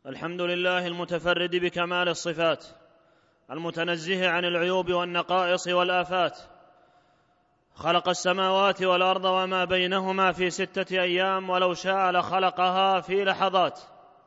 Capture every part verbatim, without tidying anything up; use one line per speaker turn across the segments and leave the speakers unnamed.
الحمد لله المتفرد بكمال الصفات، المتنزه عن العيوب والنقائص والآفات. خلق السماوات والأرض وما بينهما في ستة أيام، ولو شاء لخلقها في لحظات.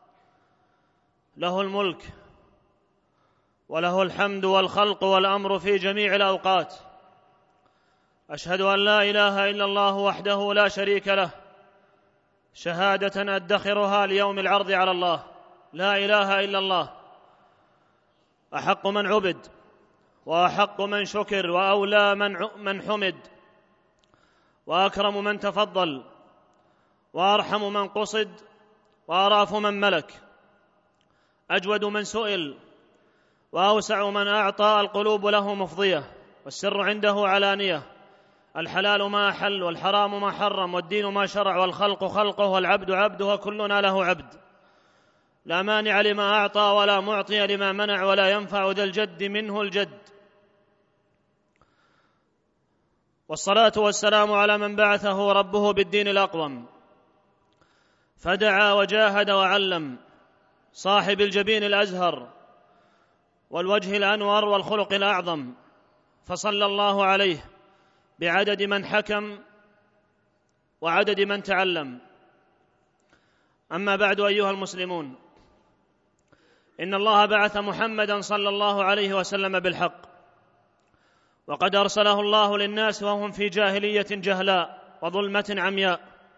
له الملك وله الحمد والخلق والأمر في جميع الأوقات. أشهد أن لا إله إلا الله وحده لا شريك له، شهادة أدخرها ليوم العرض على الله. لا إله إلا الله، أحق من عبد وأحق من شكر وأولى من حمد، وأكرم من تفضل وأرحم من قصد وأراف من ملك، أجود من سئل وأوسع من أعطى. القلوب له مفضية والسر عنده علانية، الحلال ما أحل والحرام ما حرم، والدين ما شرع، والخلق خلقه والعبد عبده، وكلنا له عبد. لا مانع لما أعطى ولا معطي لما منع، ولا ينفع ذا الجد منه الجد. والصلاة والسلام على من بعثه ربه بالدين الأقوم، فدعا وجاهد وعلم، صاحب الجبين الأزهر والوجه الأنور والخلق الأعظم، فصلى الله عليه بعدد من حكم وعدد من تعلم. أما بعد، أيها المسلمون، إن الله بعث محمدا صلى الله عليه وسلم بالحق، وقد أرسله الله للناس وهم في جاهلية جهلاء وظلمة عمياء.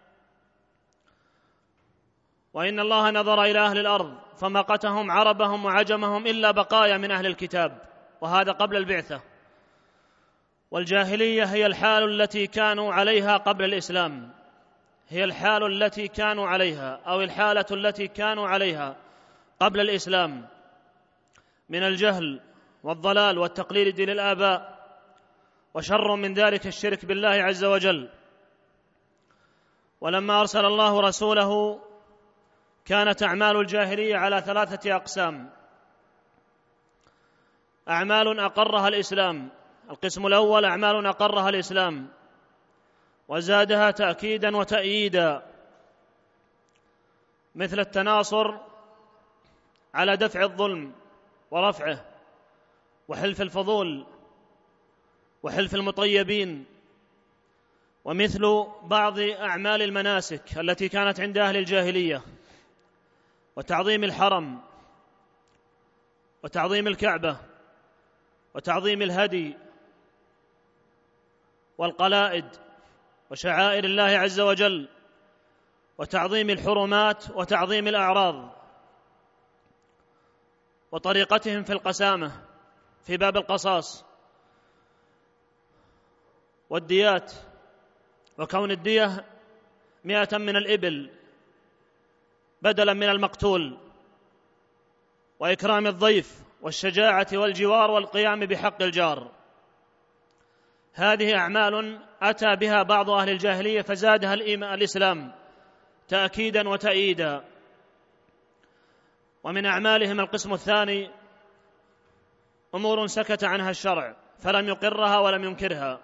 وإن الله نظر إلى أهل الأرض فمقتهم عربهم وعجمهم إلا بقايا من أهل الكتاب، وهذا قبل البعثة. والجاهلية هي الحال التي كانوا عليها قبل الإسلام، هي الحال التي كانوا عليها أو الحالة التي كانوا عليها قبل الإسلام من الجهل والضلال والتقليد للآباء، وشر من ذلك الشرك بالله عز وجل. ولما أرسل الله رسوله كانت أعمال الجاهلية على ثلاثة أقسام: أعمال أقرها الإسلام، القسم الأول أعمال أقرها الإسلام وزادها تأكيدا وتأييدا، مثل التناصر على دفع الظلم ورفعه، وحلف الفضول، وحلف المطيبين، ومثل بعض أعمال المناسك التي كانت عند أهل الجاهلية، وتعظيم الحرم، وتعظيم الكعبة، وتعظيم الهدي والقلائد وشعائر الله عز وجل، وتعظيم الحرمات وتعظيم الأعراض، وطريقتهم في القسامة في باب القصاص والديات، وكون الدية مئة من الإبل بدلا من المقتول، وإكرام الضيف، والشجاعة والجوار، والقيام بحق الجار. هذه أعمال أتى بها بعض أهل الجاهلية فزادها الإسلام تأكيدا وتأييدا. ومن أعمالهم القسم الثاني أمور سكت عنها الشرع فلم يقرها ولم ينكرها،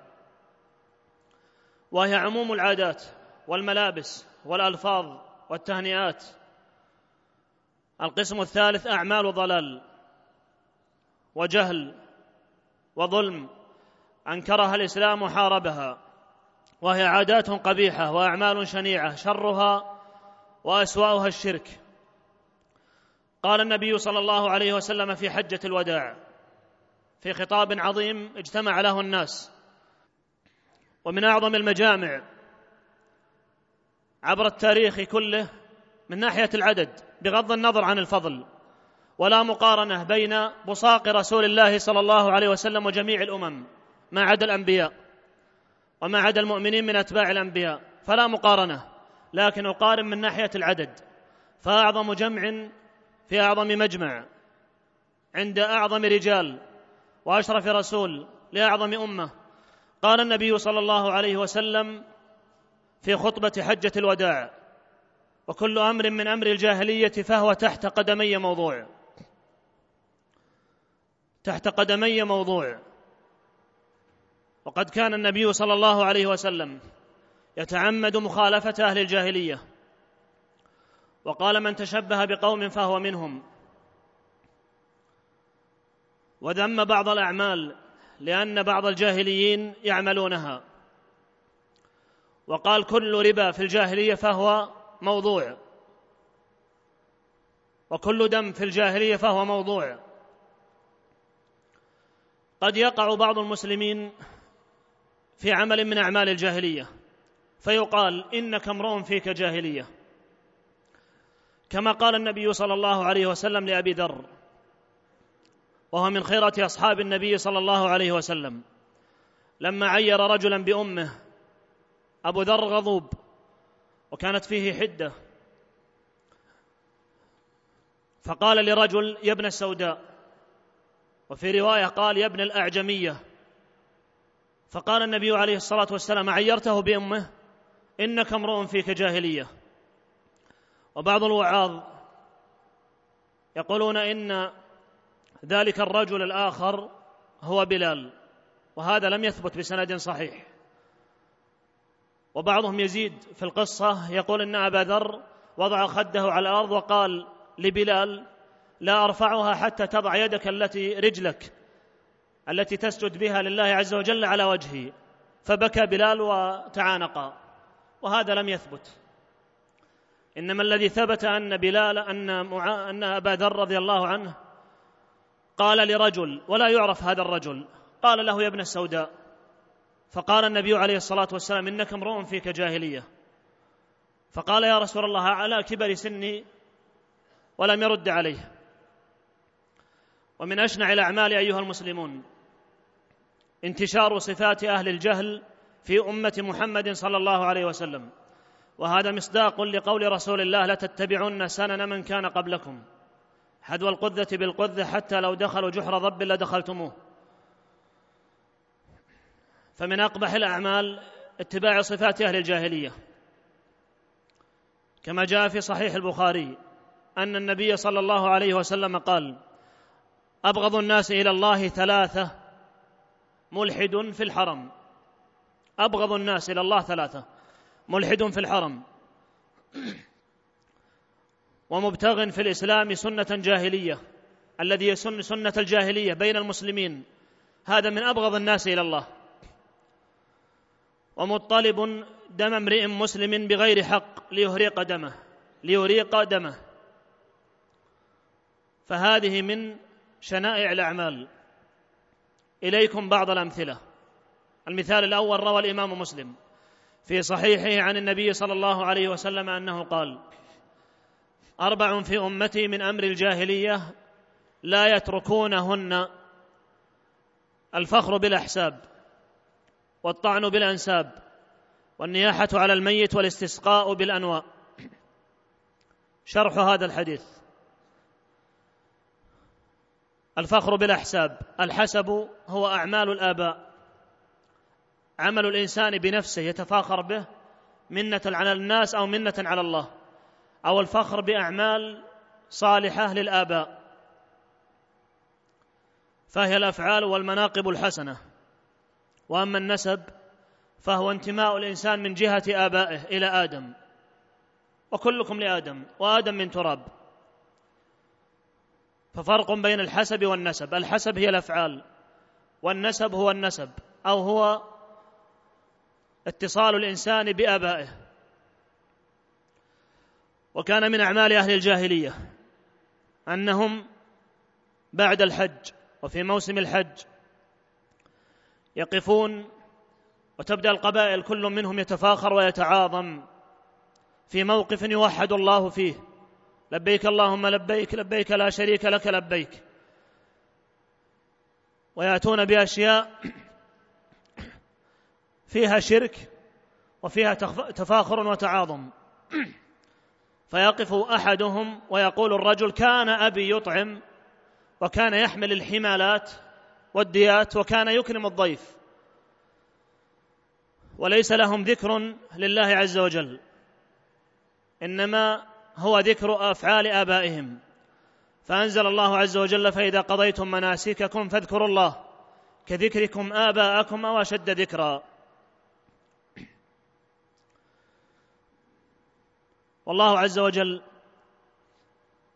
وهي عموم العادات والملابس والألفاظ والتهنئات. القسم الثالث أعمال ضلال وجهل وظلم أنكرها الإسلام وحاربها، وهي عادات قبيحة وأعمال شنيعة شرها وأسوأها الشرك. قال النبي صلى الله عليه وسلم في حجة الوداع في خطاب عظيم اجتمع له الناس، ومن أعظم المجامع عبر التاريخ كله من ناحية العدد بغض النظر عن الفضل، ولا مقارنة بين بصاق رسول الله صلى الله عليه وسلم وجميع الأمم ما عدا الأنبياء وما عدا المؤمنين من أتباع الأنبياء، فلا مقارنة، لكن أقارن من ناحية العدد. فأعظم جمع في أعظم مجمع عند أعظم رجال وأشرف رسول لأعظم أمة، قال النبي صلى الله عليه وسلم في خطبة حجة الوداع: وكل أمر من أمر الجاهلية فهو تحت قدمي موضوع، تحت قدمي موضوع. وقد كان النبي صلى الله عليه وسلم يتعمد مخالفة أهل الجاهلية وقال من تشبه بقوم فهو منهم، وذم بعض الأعمال لأن بعض الجاهليين يعملونها، وقال كل ربا في الجاهلية فهو موضوع، وكل دم في الجاهلية فهو موضوع. قد يقع بعض المسلمين في عمل من أعمال الجاهلية فيقال إنك امرؤ فيك جاهلية، كما قال النبي صلى الله عليه وسلم لأبي ذر، وهو من خيرة أصحاب النبي صلى الله عليه وسلم، لما عير رجلا بأمه، أبو ذر غضوب وكانت فيه حدة، فقال لرجل يا ابن السوداء، وفي رواية قال يا ابن الأعجمية، فقال النبي عليه الصلاة والسلام عيرته بأمه إنك امرؤ فيك جاهلية. وبعض الوعاظ يقولون إن ذلك الرجل الآخر هو بلال، وهذا لم يثبت بسند صحيح. وبعضهم يزيد في القصة يقول إن أبا ذر وضع خده على الأرض وقال لبلال لا أرفعها حتى تضع يدك التي رجلك التي تسجد بها لله عز وجل على وجهه، فبكى بلال وتعانقا، وهذا لم يثبت. إنما الذي ثبت أن بلال أن, معا... أن أبا ذر رضي الله عنه قال لرجل ولا يعرف هذا الرجل، قال له يا ابن السوداء، فقال النبي عليه الصلاة والسلام إنك امرؤ فيك جاهلية، فقال يا رسول الله على كبر سني، ولم يرد عليه. ومن أشنع الأعمال أيها المسلمون انتشار صفات أهل الجهل في أمة محمد صلى الله عليه وسلم، وهذا مصداق لقول رسول الله لتتبعن سنن من كان قبلكم حذو القذة بالقذة حتى لو دخلوا جحر ضب لدخلتموه. فمن أقبح الأعمال اتباع صفات أهل الجاهلية، كما جاء في صحيح البخاري أن النبي صلى الله عليه وسلم قال أبغض الناس إلى الله ثلاثة ملحد في الحرم، أبغض الناس إلى الله ثلاثة ملحد في الحرم، ومبتغ في الإسلام سنة جاهلية، الذي يسن سنة الجاهلية بين المسلمين، هذا من أبغض الناس إلى الله، ومطلب دم امرئ مسلم بغير حق ليهريق دمه ليريق دمه فهذه من شنائع الأعمال. إليكم بعض الأمثلة. المثال الأول روى الإمام مسلم في صحيحه عن النبي صلى الله عليه وسلم أنه قال أربع في أمتي من أمر الجاهلية لا يتركونهن: الفخر بالأحساب، والطعن بالأنساب، والنياحة على الميت، والاستسقاء بالأنواء. شرح هذا الحديث: الفخر بالأحساب، الحسب هو أعمال الآباء، عمل الإنسان بنفسه يتفاخر به منة على الناس أو منة على الله، أو الفخر بأعمال صالحة للآباء، فهي الأفعال والمناقب الحسنة. وأما النسب فهو انتماء الإنسان من جهة آبائه إلى آدم، وكلكم لآدم، وآدم من تراب. ففرق بين الحسب والنسب: الحسب هي الأفعال، والنسب هو النسب، أو هو اتصال الإنسان بآبائه. وكان من أعمال أهل الجاهلية أنهم بعد الحج وفي موسم الحج يقفون، وتبدأ القبائل كل منهم يتفاخر ويتعاظم في موقف يوحد الله فيه: لبيك اللهم لبيك، لبيك لا شريك لك لبيك. ويأتون بأشياء فيها شرك وفيها تفاخر وتعاظم. فيقف أحدهم ويقول الرجل: كان أبي يطعم، وكان يحمل الحمالات والديات، وكان يكرم الضيف، وليس لهم ذكر لله عز وجل، إنما هو ذكر أفعال آبائهم. فأنزل الله عز وجل: فإذا قضيتم مناسككم فاذكروا الله كذكركم آباءكم أو أشد ذكرا. والله عز وجل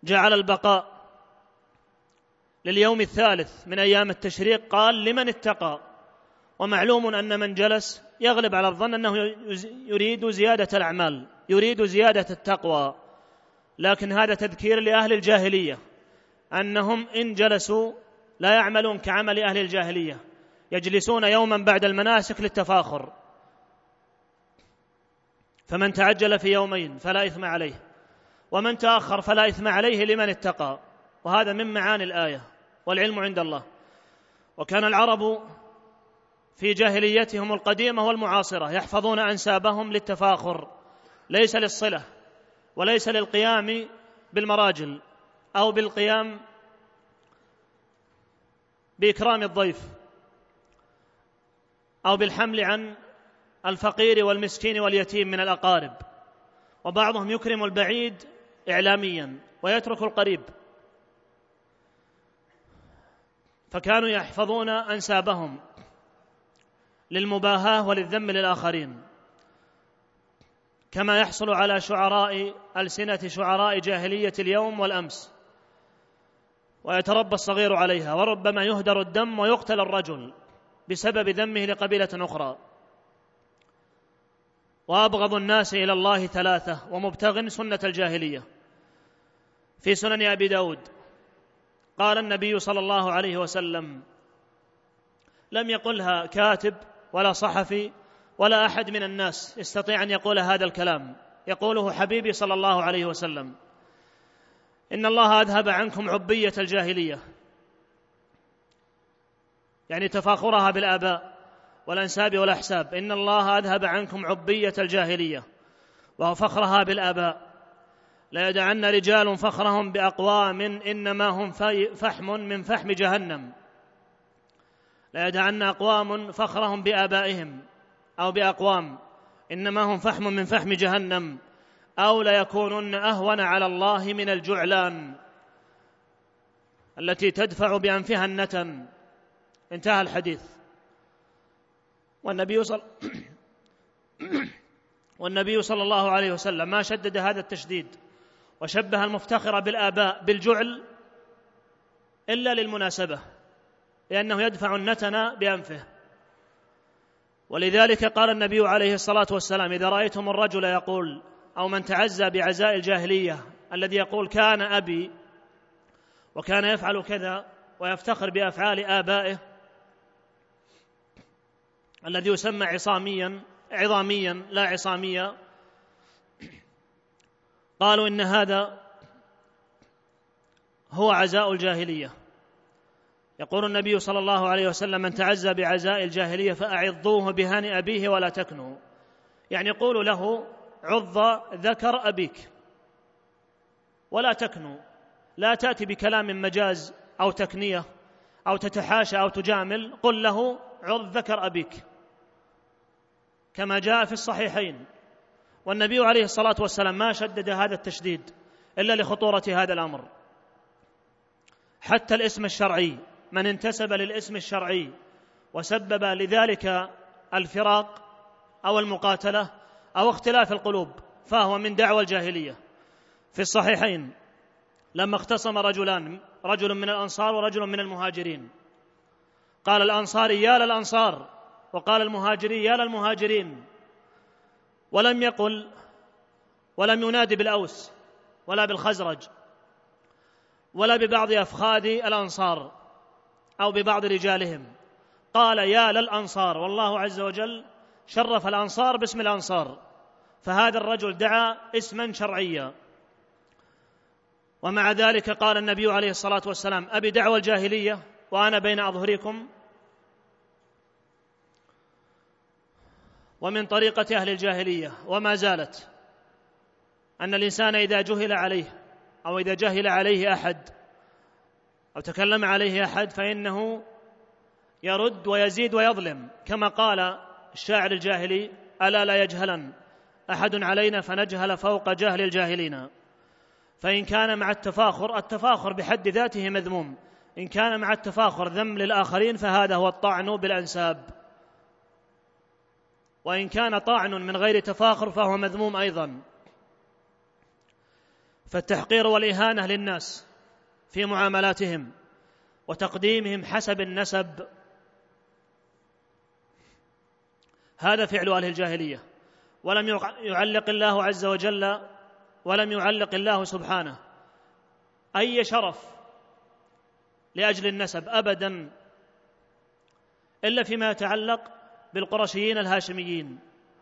جعل البقاء لليوم الثالث من أيام التشريق، قال لمن اتقى. ومعلوم أن من جلس يغلب على الظن أنه يريد زيادة الأعمال، يريد زيادة التقوى، لكن هذا تذكير لأهل الجاهلية أنهم إن جلسوا لا يعملون كعمل أهل الجاهلية، يجلسون يوما بعد المناسك للتفاخر. فمن تعجل في يومين فلا إثم عليه، ومن تأخر فلا إثم عليه لمن اتقى. وهذا من معاني الآية، والعلم عند الله. وكان العرب في جاهليتهم القديمة والمعاصرة يحفظون أنسابهم للتفاخر، ليس للصلة، وليس للقيام بالمراجل أو بالقيام بإكرام الضيف أو بالحمل عن الفقير والمسكين واليتيم من الأقارب. وبعضهم يكرم البعيد إعلاميا ويترك القريب، فكانوا يحفظون أنسابهم للمباهاة وللذم للآخرين، كما يحصل على شعراء ألسنة شعراء جاهلية اليوم والأمس، ويتربى الصغير عليها، وربما يهدر الدم ويقتل الرجل بسبب ذمه لقبيلة أخرى. وأبغض الناس إلى الله ثلاثة ومبتغ سنة الجاهلية. في سنن أبي داود قال النبي صلى الله عليه وسلم، لم يقلها كاتب ولا صحفي ولا أحد من الناس يستطيع أن يقول هذا الكلام، يقوله حبيبي صلى الله عليه وسلم: إن الله أذهب عنكم عبية الجاهلية، يعني تفاخرها بالآباء والأنساب والأحساب. إن الله أذهب عنكم عبية الجاهلية وفخرها بالآباء. لا يدعن رجال فخرهم بأقوام إنما هم فحم من فحم جهنم. لا يدعن أقوام فخرهم بآبائهم أو بأقوام إنما هم فحم من فحم جهنم، أو ليكونن أهون على الله من الجعلان التي تدفع بأنفها النتن. انتهى الحديث. والنبي صلى والنبي صلى الله عليه وسلم ما شدد هذا التشديد وشبه المفتخر بالآباء بالجعل إلا للمناسبة، لأنه يدفع النتن بأنفه. ولذلك قال النبي عليه الصلاة والسلام: إذا رأيتم الرجل يقول أو من تعزى بعزاء الجاهلية الذي يقول كان أبي وكان يفعل كذا ويفتخر بأفعال آبائه الذي يسمى عصاميا عظاميا لا عصاميا، قالوا إن هذا هو عزاء الجاهلية. يقول النبي صلى الله عليه وسلم: من تعزى بعزاء الجاهلية فأعظوه بهان أبيه ولا تكنوا، يعني قولوا له عض ذكر أبيك ولا تكنوا، لا تأتي بكلام مجاز أو تكنية أو تتحاشى أو تجامل، قل له عض ذكر أبيك كما جاء في الصحيحين. والنبي عليه الصلاة والسلام ما شدد هذا التشديد إلا لخطورة هذا الأمر. حتى الاسم الشرعي، من انتسب للاسم الشرعي وسبب لذلك الفراق أو المقاتلة أو اختلاف القلوب فهو من دعوى الجاهلية. في الصحيحين لما اختصم رجلان، رجل من الأنصار ورجل من المهاجرين، قال الأنصاري يا للأنصار وقال المهاجري يا للمهاجرين، ولم يقل ولم ينادي بالأوس ولا بالخزرج ولا ببعض أفخاذ الأنصار أو ببعض رجالهم، قال يا للأنصار، والله عز وجل شرف الأنصار باسم الأنصار، فهذا الرجل دعا اسما شرعيا. ومع ذلك قال النبي عليه الصلاة والسلام: أبي دعوى الجاهلية وأنا بين أظهركم. ومن طريقة أهل الجاهلية وما زالت أن الإنسان إذا جهل عليه أو إذا جهل عليه أحد أو تكلم عليه أحد فإنه يرد ويزيد ويظلم، كما قال الشاعر الجاهلي: ألا لا يجهلن أحد علينا فنجهل فوق جهل الجاهلين. فإن كان مع التفاخر، التفاخر بحد ذاته مذموم، إن كان مع التفاخر ذم للآخرين فهذا هو الطعن بالأنساب، وإن كان طعن من غير تفاخر فهو مذموم أيضا. فالتحقير والإهانة للناس في معاملاتهم وتقديمهم حسب النسب هذا فعل أهل الجاهلية، ولم يعلق الله عز وجل ولم يعلق الله سبحانه أي شرف لأجل النسب أبدا إلا فيما يتعلق بالقرشيين الهاشميين،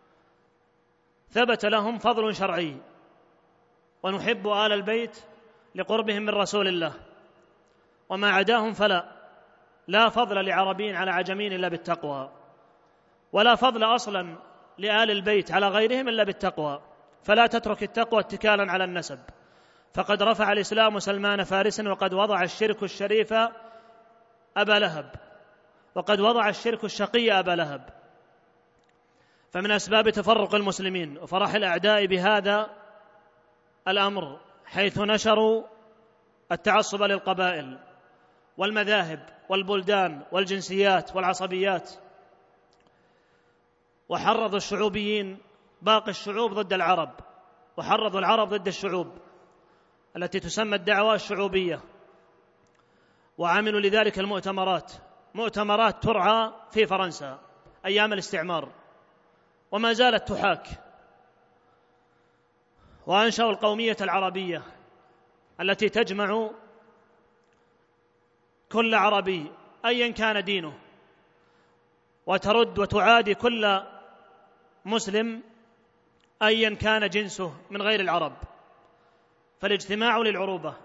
ثبت لهم فضل شرعي ونحب آل البيت لقربهم من رسول الله، وما عداهم فلا لا فضل لعربي على عجمين إلا بالتقوى، ولا فضل أصلا لآل البيت على غيرهم إلا بالتقوى، فلا تترك التقوى اتكالا على النسب، فقد رفع الإسلام سلمان فارسا، وقد وضع الشرك الشريف أبا لهب، وقد وضع الشرك الشقي أبا لهب. فمن أسباب تفرق المسلمين وفرح الأعداء بهذا الأمر حيث نشروا التعصب للقبائل والمذاهب والبلدان والجنسيات والعصبيات، وحرضوا الشعوبيين باقي الشعوب ضد العرب، وحرضوا العرب ضد الشعوب التي تسمى الدعوة الشعوبية، وعملوا لذلك المؤتمرات، مؤتمرات ترعى في فرنسا أيام الاستعمار وما زالت تحاك، وأنشأوا القومية العربية التي تجمع كل عربي أيا كان دينه، وترد وتعادي كل مسلم أيا كان جنسه من غير العرب، فالاجتماع للعروبة.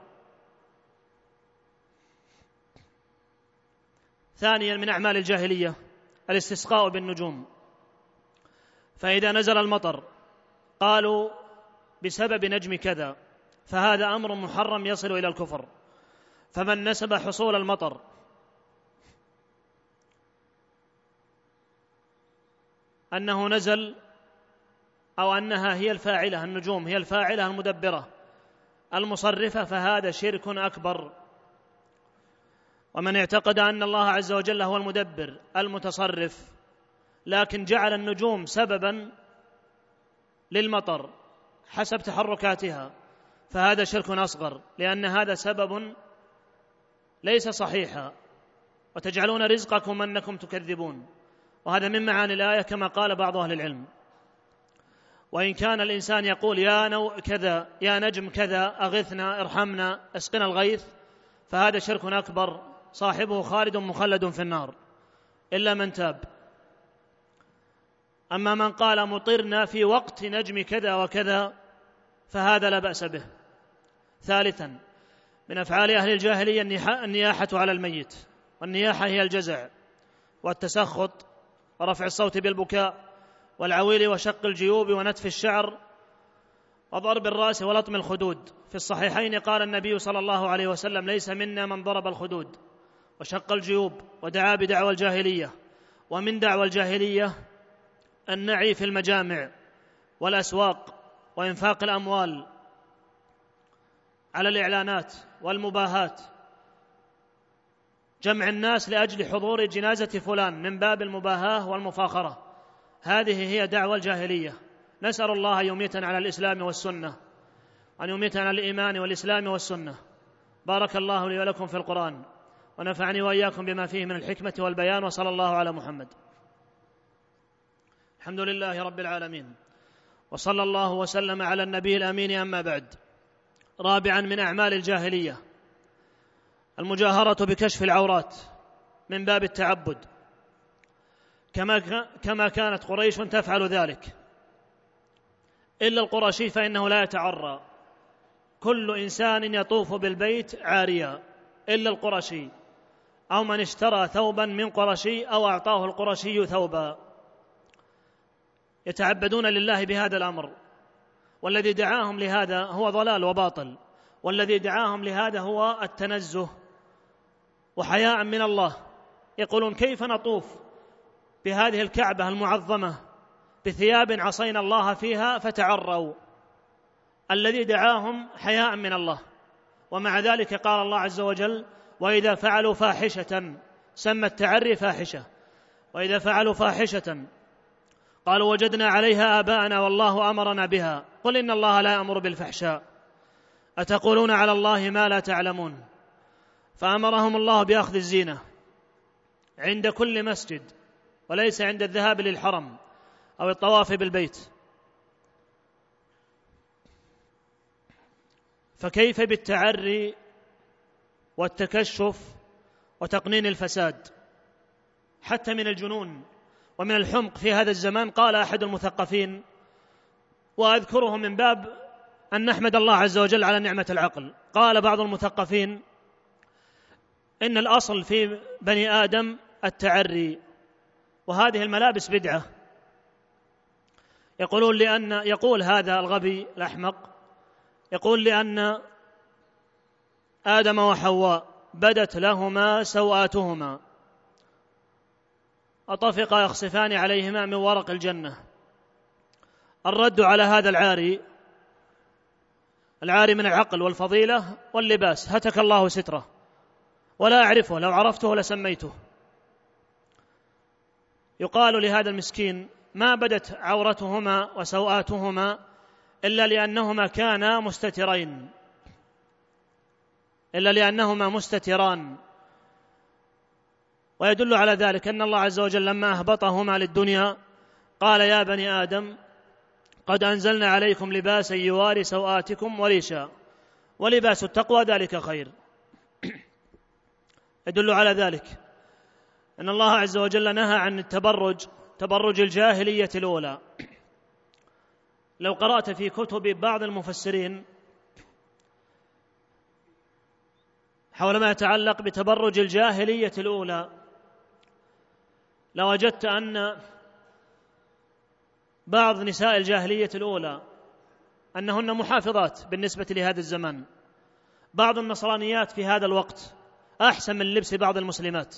ثانيا من أعمال الجاهلية الاستسقاء بالنجوم، فإذا نزل المطر قالوا بسبب نجم كذا، فهذا أمر محرم يصل إلى الكفر. فمن نسب حصول المطر أنه نزل أو أنها هي الفاعلة، النجوم هي الفاعلة المدبرة المصرفة، فهذا شرك أكبر. ومن اعتقد أن الله عز وجل هو المدبر المتصرف لكن جعل النجوم سببا للمطر حسب تحركاتها، فهذا شرك أصغر، لأن هذا سبب ليس صحيحا، وتجعلون رزقكم أنكم تكذبون، وهذا من معاني الآية كما قال بعض أهل العلم. وإن كان الإنسان يقول يا نو كذا يا نجم كذا أغثنا ارحمنا اسقنا الغيث، فهذا شرك أكبر صاحبه خالد مخلد في النار إلا من تاب. أما من قال مطرنا في وقت نجم كذا وكذا فهذا لا بأس به. ثالثا من أفعال أهل الجاهلية النياحة على الميت، والنياحة هي الجزع والتسخط ورفع الصوت بالبكاء والعويل وشق الجيوب ونتف الشعر وضرب الرأس ولطم الخدود. في الصحيحين قال النبي صلى الله عليه وسلم ليس منا من ضرب الخدود وشق الجيوب ودعا بدعوى الجاهلية. ومن دعوى الجاهلية النعي في المجامع والأسواق وإنفاق الأموال على الإعلانات والمباهات، جمع الناس لأجل حضور جنازة فلان من باب المباهاة والمفاخرة، هذه هي دعوى الجاهلية. نسأل الله أن يميتنا على الإسلام والسنة، أن يميتنا على الإيمان والإسلام والسنة. بارك الله لي ولكم في القرآن، ونفعني وإياكم بما فيه من الحكمة والبيان، وصلى الله على محمد. الحمد لله رب العالمين، وصلى الله وسلم على النبي الأمين. أما بعد، رابعا من أعمال الجاهلية المجاهرة بكشف العورات من باب التعبد، كما كما كانت قريش تفعل ذلك، إلا القرشي فإنه لا يتعرى، كل إنسان يطوف بالبيت عاريا إلا القرشي، أو من اشترى ثوبا من قرشي أو أعطاه القرشي ثوبا، يتعبدون لله بهذا الأمر. والذي دعاهم لهذا هو ضلال وباطل، والذي دعاهم لهذا هو التنزه وحياء من الله. يقولون كيف نطوف بهذه الكعبة المعظمة بثياب عصينا الله فيها فتعروا، الذي دعاهم حياء من الله. ومع ذلك قال الله عز وجل وإذا فعلوا فاحشة، سمى التعري فاحشة، وإذا فعلوا فاحشة قالوا وجدنا عليها آباءنا والله أمرنا بها، قل إن الله لا يأمر بالفحشاء. أتقولون على الله ما لا تعلمون. فأمرهم الله بأخذ الزينة عند كل مسجد، وليس عند الذهاب للحرم أو الطواف بالبيت. فكيف بالتعري والتكشف وتقنين الفساد حتى من الجنون ومن الحمق في هذا الزمان؟ قال أحد المثقفين، وأذكره من باب أن نحمد الله عز وجل على نعمة العقل، قال بعض المثقفين إن الأصل في بني آدم التعري، وهذه الملابس بدعة. يقولون لأن يقول هذا الغبي الأحمق، يقول لأن آدم وحواء بدت لهما سوآتهما أطفقا يخصفان عليهما من ورق الجنة. الرد على هذا العاري، العاري من العقل والفضيلة واللباس، هتك الله ستره، ولا أعرفه، لو عرفته لسميته. يقال لهذا المسكين ما بدت عورتهما وسوآتهما إلا لأنهما كانا مستترين، إلا لأنهما مستتران. ويدل على ذلك أن الله عز وجل لما أهبطهما للدنيا قال يا بني آدم قد أنزلنا عليكم لباسا يواري سوآتكم وريشا ولباس التقوى ذلك خير. يدل على ذلك أن الله عز وجل نهى عن التبرج، تبرج الجاهلية الأولى. لو قرأت في كتب بعض المفسرين حول ما يتعلق بتبرج الجاهلية الأولى لوجدت أن بعض نساء الجاهلية الأولى أنهن محافظات بالنسبة لهذا الزمان. بعض النصرانيات في هذا الوقت أحسن من لبس بعض المسلمات.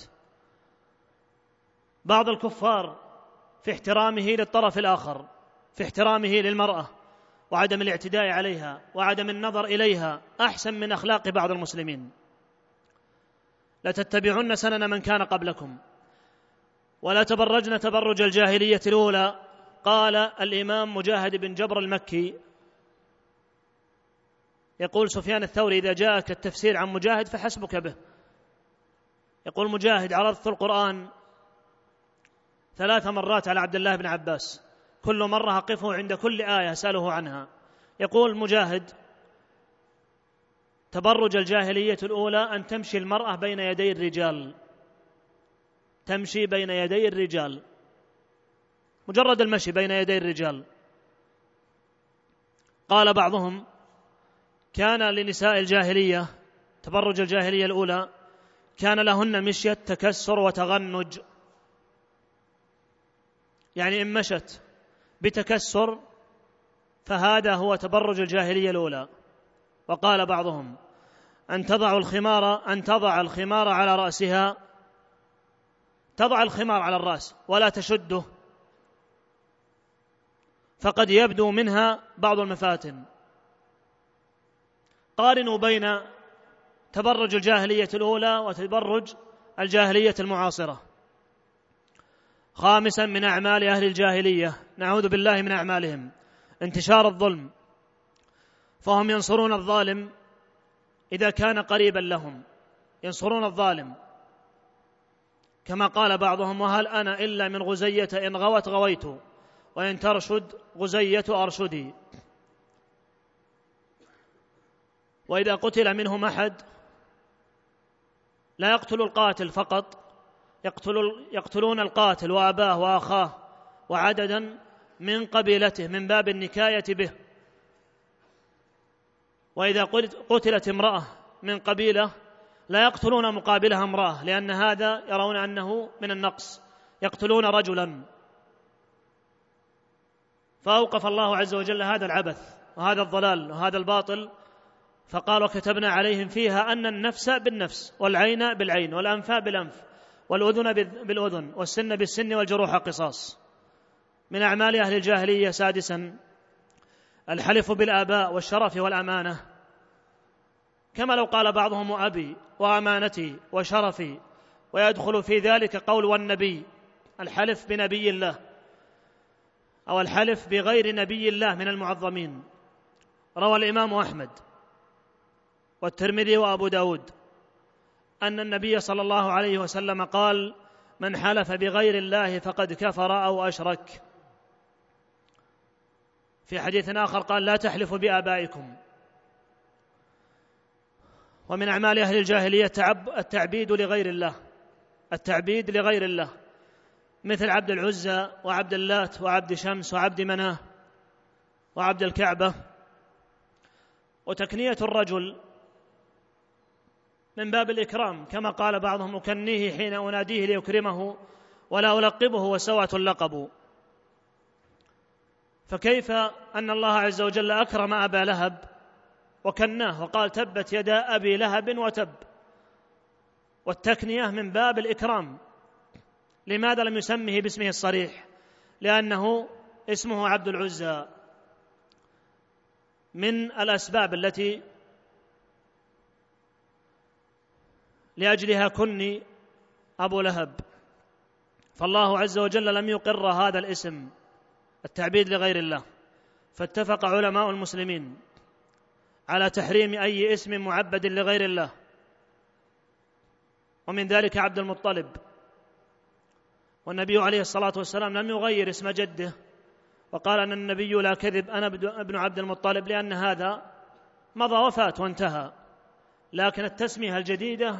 بعض الكفار في احترامه للطرف الآخر، في احترامه للمرأة وعدم الاعتداء عليها وعدم النظر إليها، أحسن من أخلاق بعض المسلمين. لتتبعن سنن من كان قبلكم ولا تبرجن تبرج الجاهلية الأولى. قال الإمام مجاهد بن جبر المكي، يقول سفيان الثوري إذا جاءك التفسير عن مجاهد فحسبك به. يقول مجاهد عرضت القرآن ثلاث مرات على عبد الله بن عباس، كل مرة أقفه عند كل آية أسأله عنها. يقول مجاهد تبرج الجاهلية الأولى أن تمشي المرأة بين يدي الرجال، تمشي بين يدي الرجال، مجرد المشي بين يدي الرجال. قال بعضهم كان لنساء الجاهلية تبرج الجاهلية الأولى كان لهن مشية تكسر وتغنج، يعني إن مشت بتكسر فهذا هو تبرج الجاهلية الأولى. وقال بعضهم أن تضع الخمار أن تضع الخمار على رأسها، تضع الخمار على الرأس ولا تشده، فقد يبدو منها بعض المفاتن. قارنوا بين تبرج الجاهلية الأولى وتبرج الجاهلية المعاصرة. خامسا من أعمال أهل الجاهلية، نعوذ بالله من أعمالهم، انتشار الظلم، فهم ينصرون الظالم إذا كان قريبا لهم، ينصرون الظالم كما قال بعضهم وهل أنا إلا من غزية إن غوت غويت وإن ترشد غزية أرشدي. وإذا قتل منهم أحد لا يقتل القاتل فقط، يقتل يقتلون القاتل وأباه وأخاه وعددا من قبيلته من باب النكاية به. وإذا قتلت امرأة من قبيلة لا يقتلون مقابلها امرأة، لأن هذا يرون أنه من النقص، يقتلون رجلا. فأوقف الله عز وجل هذا العبث وهذا الضلال وهذا الباطل، فقال وكتبنا عليهم فيها أن النفس بالنفس والعين بالعين والأنف بالأنف والأذن بالأذن والسن بالسن والجروح قصاص. من أعمال أهل الجاهلية سادسا الحلف بالآباء والشرف والأمانة، كما لو قال بعضهم أبي وأمانتي وشرفي، ويدخل في ذلك قول والنبي، الحلف بنبي الله أو الحلف بغير نبي الله من المعظمين. روى الإمام أحمد والترمذي وأبو داود أن النبي صلى الله عليه وسلم قال: من حلف بغير الله فقد كفر أو أشرك. في حديث آخر قال: لا تحلفوا بآبائكم. ومن أعمال أهل الجاهلية التعبيد لغير الله، التعبيد لغير الله، مثل عبد العزى وعبد اللات وعبد شمس وعبد مناه وعبد الكعبة. وتكنية الرجل من باب الإكرام، كما قال بعضهم: أكنيه حين أناديه ليكرمه ولا ألقبه وسوءة اللقب. فكيف أن الله عز وجل أكرم أبا لهب وكناه وقال: تبت يدا أبي لهب وتب. والتكنية من باب الإكرام. لماذا لم يسمه باسمه الصريح؟ لأنه اسمه عبد العزى، من الأسباب التي لأجلها كني أبو لهب. فالله عز وجل لم يقر هذا الاسم، التعبيد لغير الله. فاتفق علماء المسلمين على تحريم أي اسم معبد لغير الله، ومن ذلك عبد المطلب. والنبي عليه الصلاة والسلام لم يغير اسم جده وقال أن النبي لا كذب أنا ابن عبد المطلب، لأن هذا مضى وفاة وانتهى. لكن التسمية الجديدة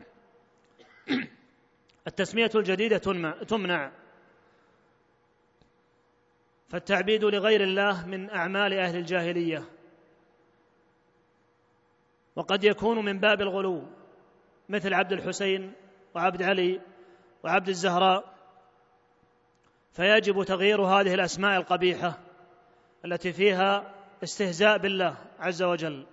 التسمية الجديدة تمنع. فالتعبيد لغير الله من أعمال أهل الجاهلية، وقد يكون من باب الغلو، مثل عبد الحسين وعبد علي وعبد الزهراء. فيجب تغيير هذه الأسماء القبيحة التي فيها استهزاء بالله عز وجل.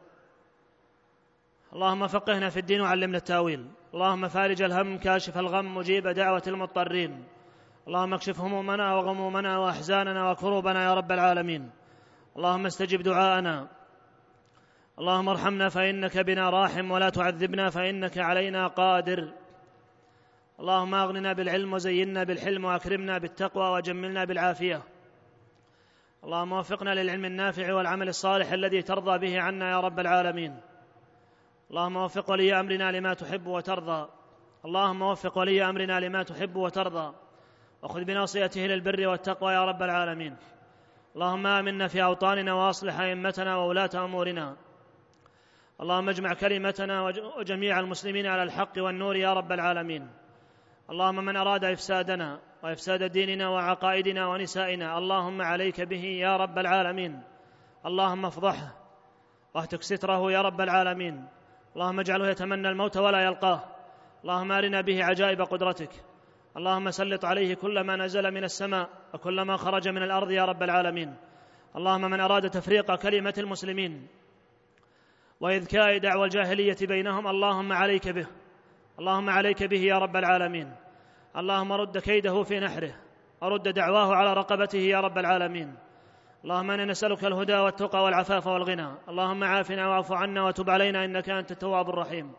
اللهم فقهنا في الدين وعلمنا التاويل. اللهم فارج الهم كاشف الغم مجيب دعوة المضطرين. اللهم اكشف همومنا وغمومنا وأحزاننا وكروبنا يا رب العالمين. اللهم استجب دعاءنا. اللهم ارحمنا فإنك بنا راحم، ولا تعذبنا فإنك علينا قادر. اللهم أغننا بالعلم وزينا بالحلم وأكرمنا بالتقوى وجملنا بالعافية. اللهم وفقنا للعلم النافع والعمل الصالح الذي ترضى به عنا يا رب العالمين. اللهم وفق ولي أمرنا لما تحب وترضى. اللهم وفق ولي أمرنا لما تحب وترضى، وخذ بناصيته للبر والتقوى يا رب العالمين. اللهم آمنا في أوطاننا وأصلح أئمتنا وولاة أمورنا. اللهم اجمع كلمتنا وجميع المسلمين على الحق والنور يا رب العالمين. اللهم من أراد إفسادنا وإفساد ديننا وعقائدنا ونسائنا، اللهم عليك به يا رب العالمين. اللهم افضحه واهتك ستره يا رب العالمين. اللهم اجعله يتمنى الموت ولا يلقاه. اللهم أرنا به عجائب قدرتك. اللهم سلط عليه كل ما نزل من السماء وكل ما خرج من الأرض يا رب العالمين. اللهم من أراد تفريق كلمة المسلمين وإذكاء دعوى الجاهلية بينهم، اللهم عليك به. اللهم عليك به يا رب العالمين. اللهم رد كيده في نحره ورد دعواه على رقبته يا رب العالمين. اللهم إنا نسألك الهدى والتقى والعفاف والغنى. اللهم عافنا واعف عنا وتب علينا إنك أنت التواب الرحيم.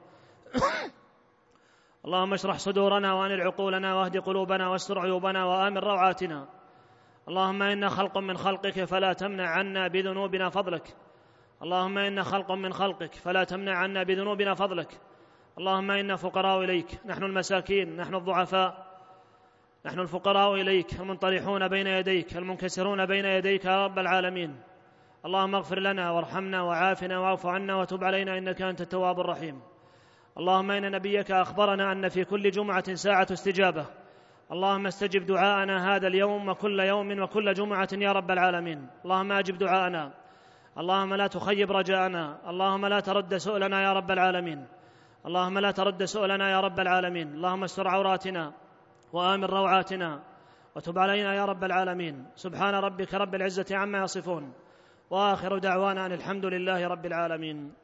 اللهم اشرح صدورنا وأنر عقولنا واهد قلوبنا واستر عيوبنا وآمن روعاتنا. اللهم إنا خلق من خلقك فلا تمنع عنا بذنوبنا فضلك. اللهم إنا خلق من خلقك فلا تمنع عنا بذنوبنا فضلك. اللهم إنا فقراء إليك، نحن المساكين، نحن الضعفاء، نحن الفقراء إليك، المنطرحون بين يديك، المنكسرون بين يديك يا رب العالمين. اللهم اغفر لنا وارحمنا وعافنا واعف عنا وتب علينا إنك أنت التواب الرحيم. اللهم إن نبيك أخبرنا أن في كل جمعة ساعة استجابة. اللهم استجب دعاءنا هذا اليوم وكل يوم وكل جمعة يا رب العالمين. اللهم أجب دعاءنا. اللهم لا تخيب رجاءنا. اللهم لا ترد سؤلنا يا رب العالمين. اللهم لا ترد سؤلنا يا رب العالمين. اللهم استر عوراتنا وآمن روعاتنا وتب علينا يا رب العالمين. سبحان ربك رب العزة عما يصفون، وآخر دعوانا أن الحمد لله رب العالمين.